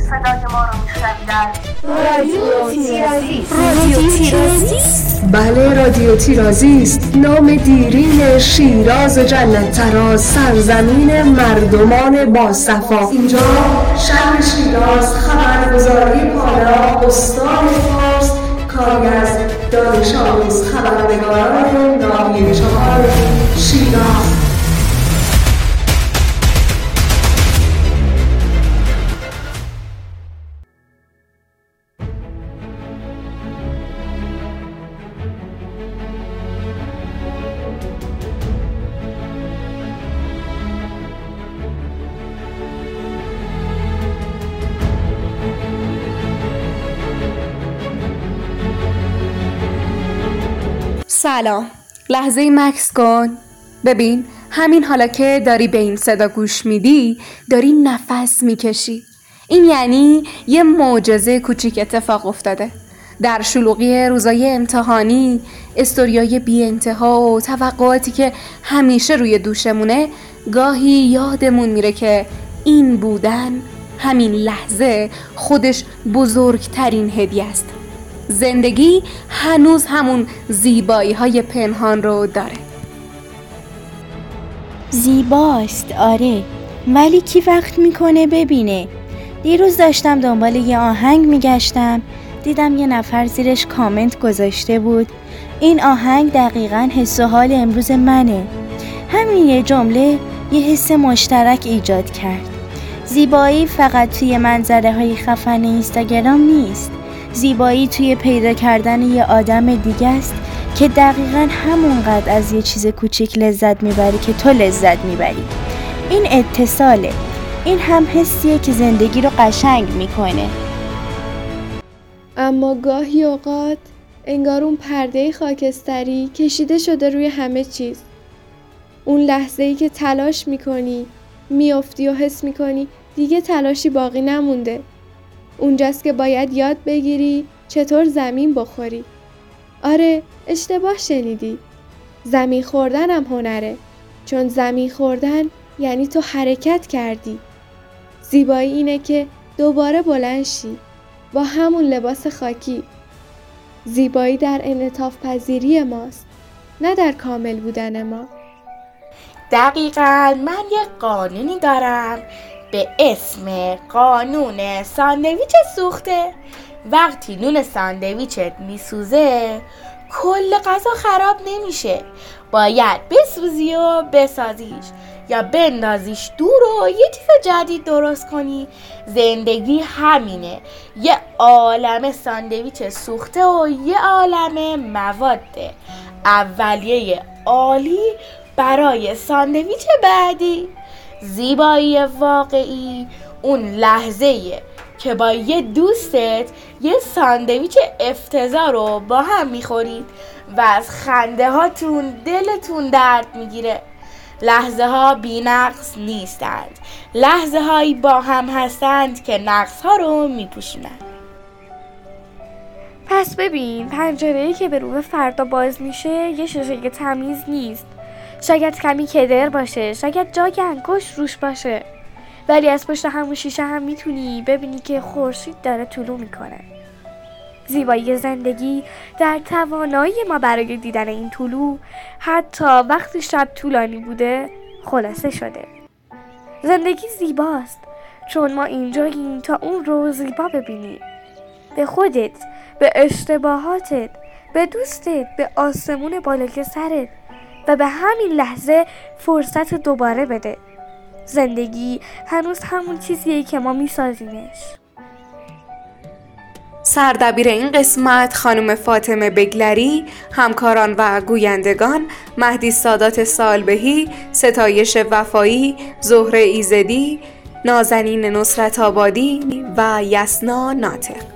صدای ما رو میشنوید در رادیو تیرازیست. رادیو تیرازیست؟ بله، رادیو تیرازیست، نام دیرین شیراز و جنت تراز، سرزمین مردمان باصفا. اینجا شهر شیراز، خبرگزاری پالا، استان فارس، کاری از دانش آموز خبرنگاران ناحیه 4 شیراز. سلام. لحظه مکس کن. ببین، همین حالا که داری به این صدا گوش میدی، داری نفس میکشی. این یعنی یه معجزه کوچیک اتفاق افتاده. در شلوغی روزای امتحانی، استوریای بی انتها و توقعاتی که همیشه روی دوشمونه، گاهی یادمون میره که این بودن، همین لحظه خودش بزرگترین هدیه است. زندگی هنوز همون زیبایی‌های پنهان رو داره. زیباست، آره، ولی کی وقت میکنه ببینه؟ دیروز داشتم دنبال یه آهنگ میگشتم، دیدم یه نفر زیرش کامنت گذاشته بود این آهنگ دقیقاً حس و حال امروز منه. همین یه جمله یه حس مشترک ایجاد کرد. زیبایی فقط توی منظره های خفن اینستاگرام نیست، زیبایی توی پیدا کردن یه آدم دیگه است که دقیقاً همونقدر از یه چیز کوچیک لذت میبری که تو لذت میبری. این اتصاله، این هم حسیه که زندگی رو قشنگ میکنه. اما گاهی اوقات انگار اون پرده خاکستری کشیده شده روی همه چیز. اون لحظه‌ای که تلاش میکنی، میافتی و حس میکنی دیگه تلاشی باقی نمونده. اونجاست که باید یاد بگیری چطور زمین بخوری. آره، اشتباه شنیدی. زمین خوردن هم هنره، چون زمین خوردن یعنی تو حرکت کردی. زیبایی اینه که دوباره بلند شی با همون لباس خاکی. زیبایی در انعطاف پذیری ماست، نه در کامل بودن ما. دقیقاً من یه قانونی دارم به اسم قانون ساندویچ سوخته. وقتی نون ساندویچت میسوزه کل غذا خراب نمیشه، باید بسوزی و بسازیش یا بندازیش دور و یه چیز جدید درست کنی. زندگی همینه، یه عالمه ساندویچ سوخته و یه عالمه مواد اولیه عالی برای ساندویچ بعدی. زیبایی واقعی اون لحظه‌ایه که با یه دوستت یه ساندویچ افتضاح رو با هم میخورید و از خنده هاتون دلتون درد میگیره. لحظه ها بی نقص نیستند، لحظه هایی با هم هستند که نقص ها رو میپوشونند. پس ببین، پنجره‌ای که به رو فردا باز میشه یه شیشه تمیز نیست. شاید کمی کدر باشه، شاید جای انگشت روش باشه، ولی از پشت همون شیشه هم میتونی ببینی که خورشید داره طلوع میکنه. زیبایی زندگی در توانایی ما برای دیدن این طلوع، حتی وقتی شب طولانی بوده، خلاصه شده. زندگی زیباست چون ما اینجاییم تا اون رو زیبا ببینیم. به خودت، به اشتباهاتت، به دوستت، به آسمون بالای سرت و به همین لحظه فرصت دوباره بده. زندگی هنوز همون چیزیه که ما میسازیمش. سردبیر این قسمت خانم فاطمه بگلری، همکاران و گویندگان مهدی سادات سالبهی، ستایش وفایی، زهره ایزدی، نازنین نصرت آبادی و یسنا ناطق.